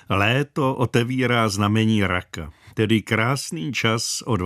Léto otevírá znamení raka, tedy krásný čas od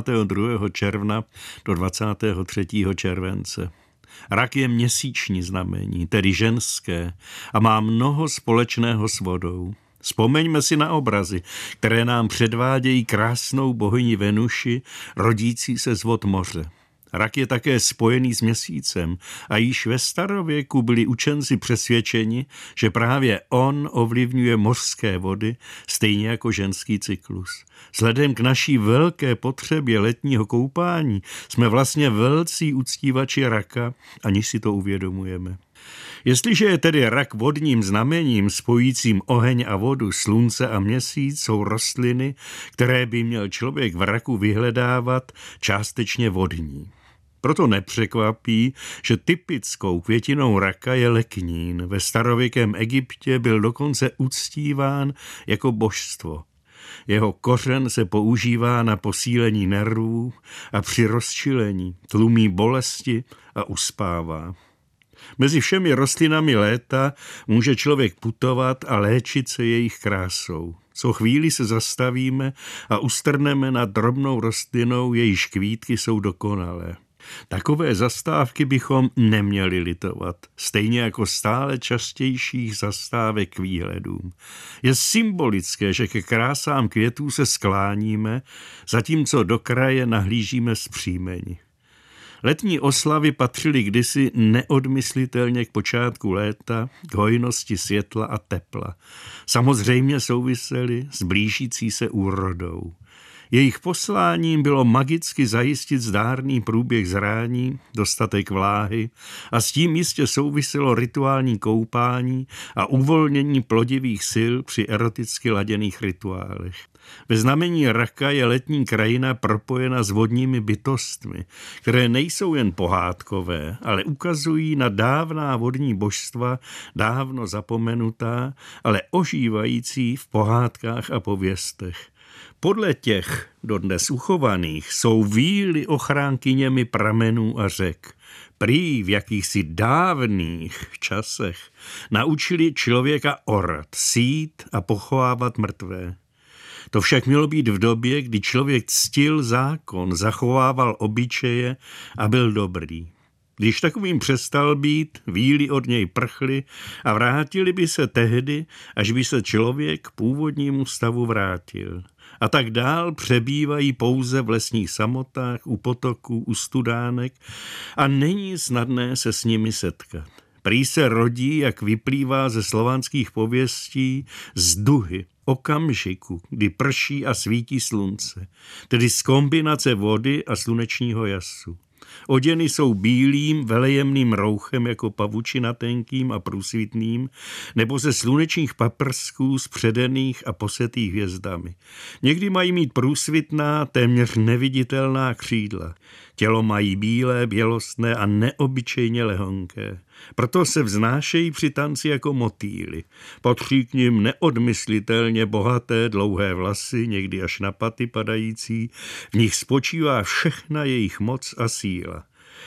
22. června do 23. července. Rak je měsíční znamení, tedy ženské, a má mnoho společného s vodou. Vzpomeňme si na obrazy, které nám předvádějí krásnou bohyni Venuši, rodící se z vod moře. Rak je také spojený s měsícem a již ve starověku byli učenci přesvědčeni, že právě on ovlivňuje mořské vody, stejně jako ženský cyklus. Vzhledem k naší velké potřebě letního koupání jsme vlastně velcí uctívači raka, aniž si to uvědomujeme. Jestliže je tedy rak vodním znamením spojícím oheň a vodu, slunce a měsíc, jsou rostliny, které by měl člověk v raku vyhledávat, částečně vodní. Proto nepřekvapí, že typickou květinou raka je leknín. Ve starověkém Egyptě byl dokonce uctíván jako božstvo. Jeho kořen se používá na posílení nervů a při rozčilení tlumí bolesti a uspává. Mezi všemi rostlinami léta může člověk putovat a léčit se jejich krásou. Co chvíli se zastavíme a ustrneme nad drobnou rostlinou, jejíž kvítky jsou dokonalé. Takové zastávky bychom neměli litovat, stejně jako stále častějších zastávek k výhledům. Je symbolické, že ke krásám květů se skláníme, zatímco do kraje nahlížíme zpříjmeni. Letní oslavy patřily kdysi neodmyslitelně k počátku léta, k hojnosti světla a tepla. Samozřejmě souvisely s blížící se úrodou. Jejich posláním bylo magicky zajistit zdárný průběh zrání, dostatek vláhy a s tím jistě souviselo rituální koupání a uvolnění plodivých sil při eroticky laděných rituálech. Ve znamení raka je letní krajina propojena s vodními bytostmi, které nejsou jen pohádkové, ale ukazují na dávná vodní božstva, dávno zapomenutá, ale ožívající v pohádkách a pověstech. Podle těch dodnes uchovaných jsou víly ochránkyněmi pramenů a řek. Prý v jakýchsi dávných časech naučili člověka orat, sít a pochovávat mrtvé. To však mělo být v době, kdy člověk ctil zákon, zachovával obyčeje a byl dobrý. Když takovým přestal být, víly od něj prchly a vrátili by se tehdy, až by se člověk k původnímu stavu vrátil. A tak dál přebývají pouze v lesních samotách, u potoků, u studánek a není snadné se s nimi setkat. Prý se rodí, jak vyplývá ze slovanských pověstí, z duhy, okamžiku, kdy prší a svítí slunce, tedy z kombinace vody a slunečního jasu. Oděny jsou bílým, velejemným rouchem jako pavučina tenkým a průsvitným, nebo ze slunečních paprsků zpředených a posetých hvězdami. Někdy mají mít průsvitná, téměř neviditelná křídla. Tělo mají bílé, bělostné a neobyčejně lehonké. Proto se vznášejí při tanci jako motýly. Patří k nim neodmyslitelně bohaté dlouhé vlasy, někdy až na paty padající, v nich spočívá všechna jejich moc a síla.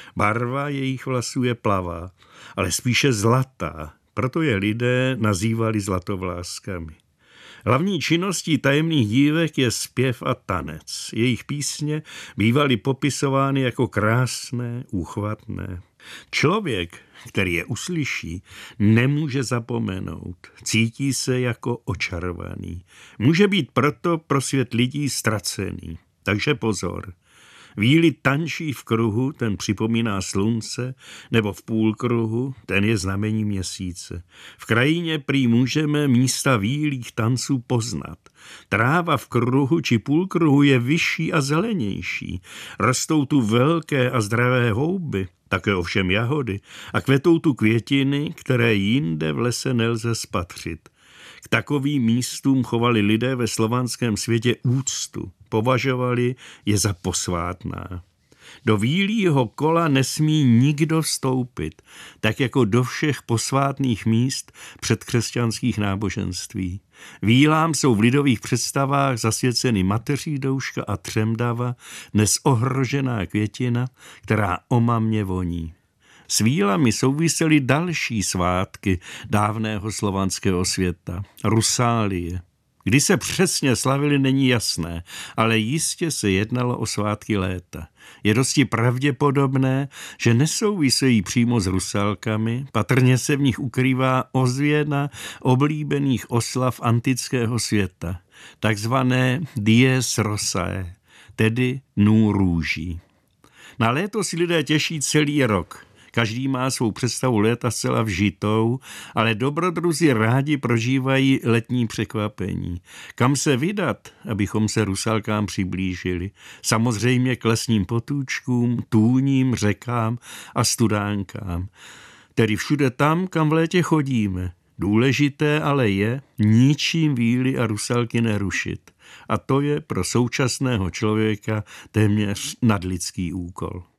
Barva jejich vlasů je plavá, ale spíše zlatá, proto je lidé nazývali zlatovláskami. Hlavní činností tajemných dívek je zpěv a tanec. Jejich písně bývaly popisovány jako krásné, úchvatné. Člověk, který je uslyší, nemůže zapomenout. Cítí se jako očarovaný. Může být proto pro svět lidí ztracený. Takže pozor. Víly tančí v kruhu, ten připomíná slunce, nebo v půlkruhu, ten je znamení měsíce. V krajině prý můžeme místa vílých tanců poznat. Tráva v kruhu či půlkruhu je vyšší a zelenější. Rostou tu velké a zdravé houby, také ovšem jahody, a kvetou tu květiny, které jinde v lese nelze spatřit. K takovým místům chovali lidé ve slovanském světě úctu, považovali je za posvátná. Do vílího kola nesmí nikdo vstoupit, tak jako do všech posvátných míst předkřesťanských náboženství. Vílám jsou v lidových představách zasvěceny mateří douška a třemdava, dnes ohrožená květina, která omamně voní. S vílami souvisely další svátky dávného slovanského světa. Rusálie, Kdy se přesně slavili, není jasné, ale jistě se jednalo o svátky léta. Je dosti pravděpodobné, že nesouvisejí přímo s Rusalkami, patrně se v nich ukrývá ozvěna oblíbených oslav antického světa, takzvané dies rosae, tedy dnů růží. Na léto si lidé těší celý rok. Každý má svou představu léta zcela vžitou, ale dobrodruzi rádi prožívají letní překvapení. Kam se vydat, abychom se Rusalkám přiblížili? Samozřejmě k lesním potůčkům, tůním, řekám a studánkám. Tedy všude tam, kam v létě chodíme. Důležité ale je ničím víly a Rusalky nerušit. A to je pro současného člověka téměř nadlidský úkol.